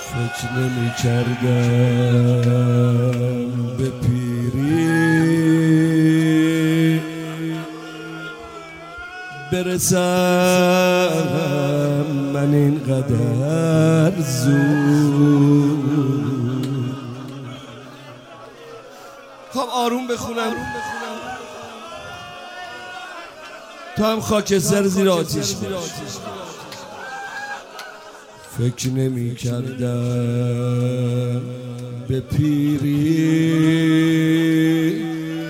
فکر نمی کردم به پیری برسم من اینقدر زود. خب آروم بخونم تو هم خاکستر زیر آتیش باش. فکر نمی کردم به پیری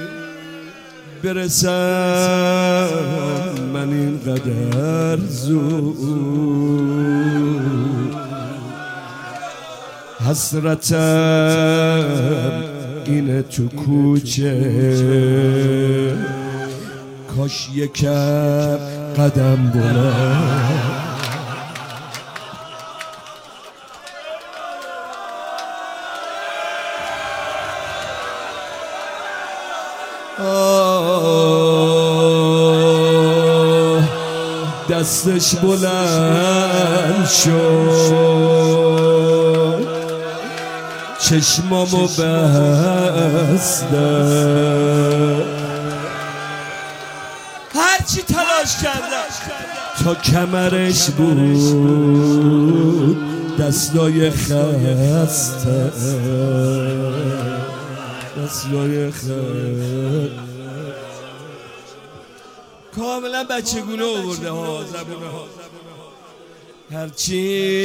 برسم من اینقدر زود. حسرتم اینه تو کوچه کاش یکم قدم بلند. دستش بلند شد چشمامو بسته هرچی تلاش کردم تا کمرش بود دستای خسته دستای خسته کاملا بچگونه آورده ها زبونه ها. هرچی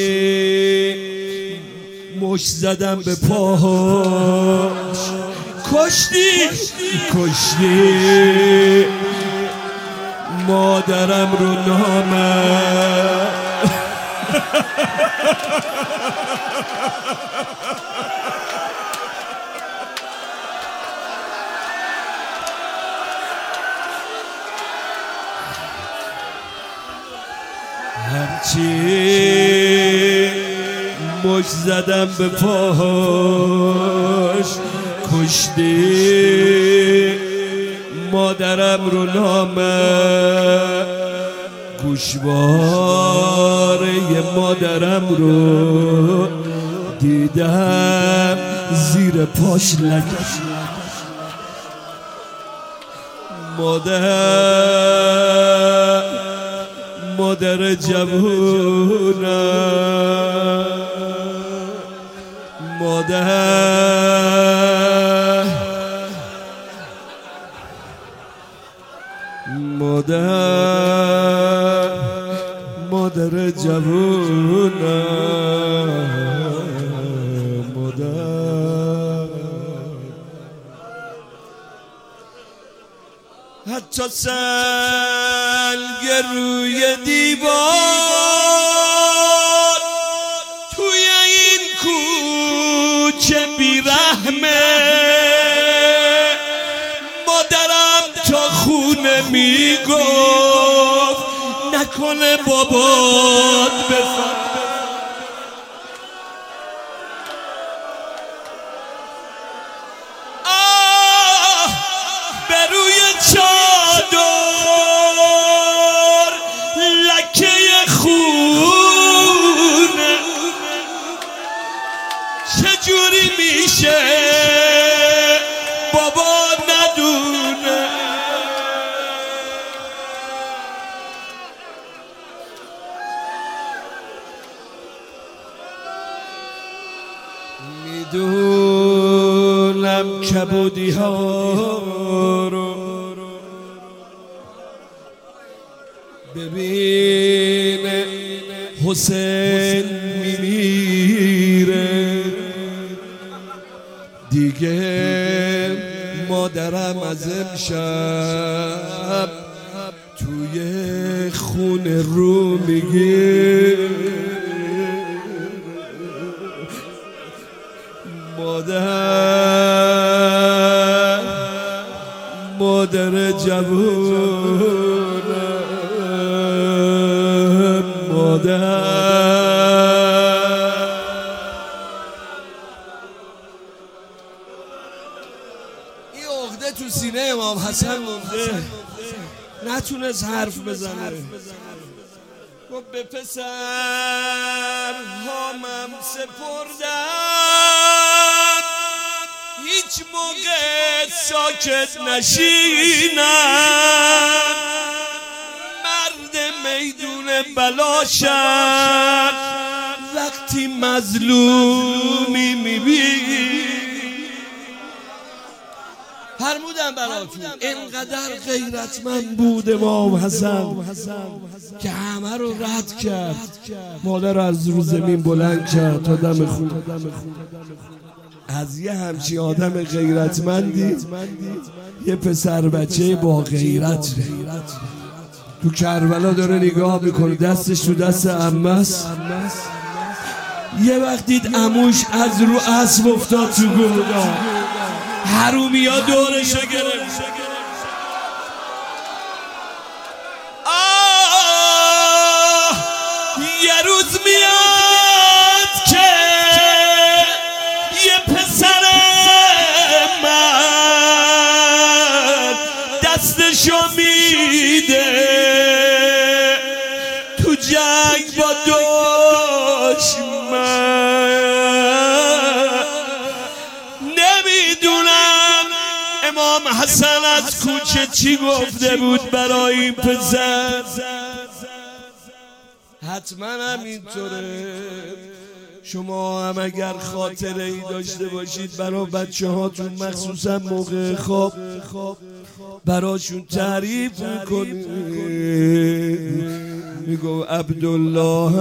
مش زدم به پاهاش کشتی مادرم رو نامم. هرچی مش زدم به پاهاش کشتی مادرم رو نامم. گوشواره مادرم رو دیدم زیر پاش لگش. مادر جوونم مادر جوونم حتی سنگ روی دیوار توی این کوچه بیرحمه. مادرم تا خونه میگفت نکنه بابات بفهم. چجوری میشه بابا ندونه. میدونم کبودی ها رو ببینه حسین میمیره دیگه. مادرم از امشب توی خونه رو میگه مادر جوونم این عقده تو سینه امام حسن مونده نتونست حرف بزنه. گفت به پسر هامم سپردن هیچ موقع ساکت نشینن، مرد میدون بلاشن وقتی مظلومی میبینی. فرمودم براتون اینقدر غیرتمند بود امام حسن که همه رو رد کرد، مادر رو از رو زمین بلند کرد تا دم خون. از یه همچین آدم غیرتمندی یه پسر بچه با غیرت تو کربلا داره نگاه میکنه، دستش تو دست عمه‌ست. یه وقت دید عموش از رو اسب افتاد تو گودال، حرومیا دورشو گرفت. یه روز میاد که یه پسر من دستشو میده تو جنگ با دشمن. نمیدونم امام حسن از کوچه چی گفته بود برای این پسر، حتما همینطوره. شما هم اگر خاطره ای داشته باشید برای بچه هاتون، مخصوصا موقع خواب براشون تعریف میکنید. میگو عبدالله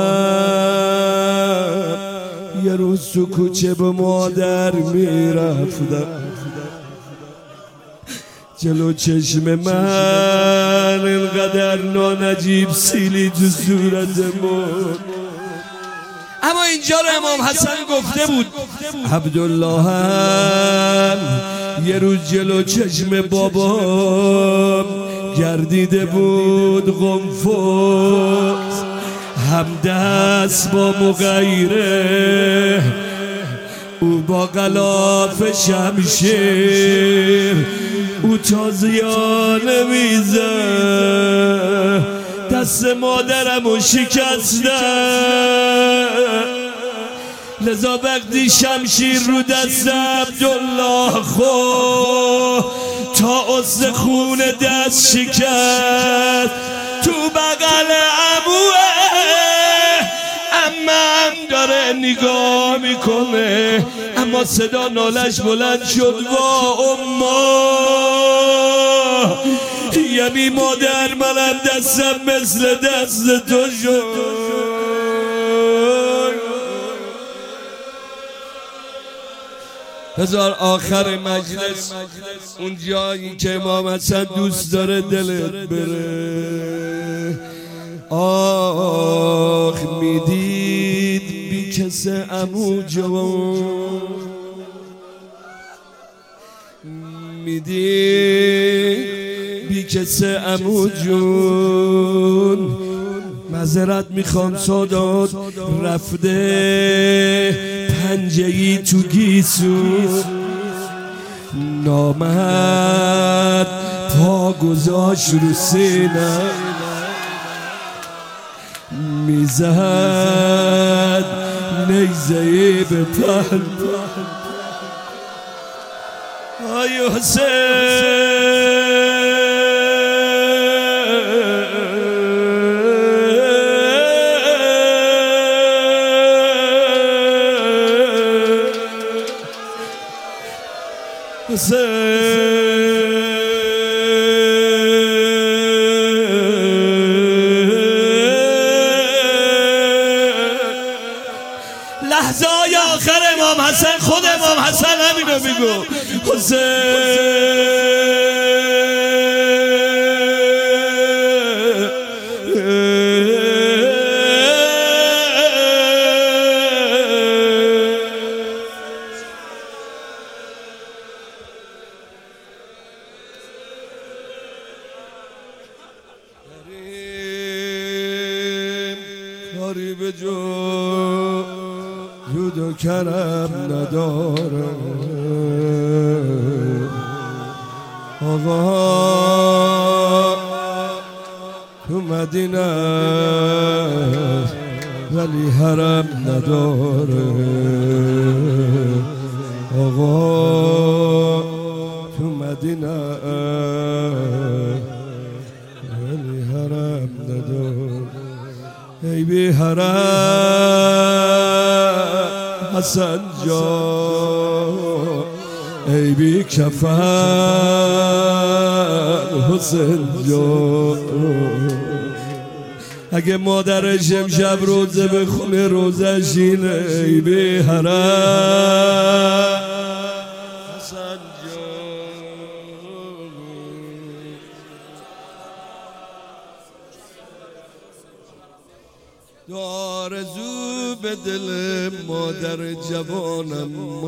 یه روز تو کوچه به مادر میرفتم، جلو چشم من اینقدر نانجیب سیلی تو صورتمون. اما اینجا رو امام حسن گفته بود عبدالله هم یه روز جلو چشم بابام گردیده بود قنفذ، هم دست با مغیره، او با غلاف شمشیر، او تازیانه میزه، دست مادرمو شکسته. لذا وقتی شمشیر رو دست عبدالله خود تا استخون دست شکست، تو بغل عموه امم داره نگاه میکنه، اما صدا نالش بلند شد وا اما، یعنی مادر منم دستم مثل دست تو شد. هزار آخر مجلس اون جایی که امام حسن دوست داره دلت بره. آخ میدید بی کس عمو جوان، میدید بی کس عمو جون، معذرت میخوام سادات رفته پنجه‌ای تو گیسو، نامرد پا گذاشت رو سینه، میزد نیزه‌ای به پهن. آی حسین لحظه های آخر امام حسن، خود امام حسن همینو میگو کاری به جود و کرم نداره. آقا تو مدینه ولی حرم نداره آقا تو مدینه ولی حرم نداره ای بی حرم حسن جان ای بی کفن حسین جان اگه مادرش امشب روزه بخونه روزش اینه ای بی حرم حسن جان آرزو به دل مادر جوانم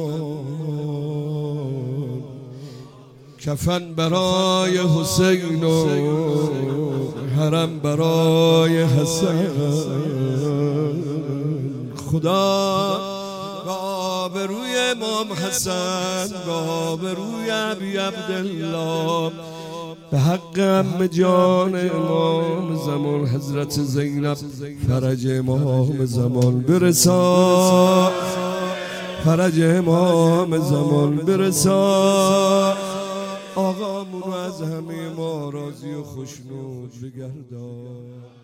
کفن برای حسین و حرم برای حسن خدا به آبروی امام حسن به آبروی ابی عبدالله به حق عم جان امام زمان حضرت زینب فرج امام زمان برسا فرج امام زمان برسا آقامونو از همه ما راضی و خوشنود بگردان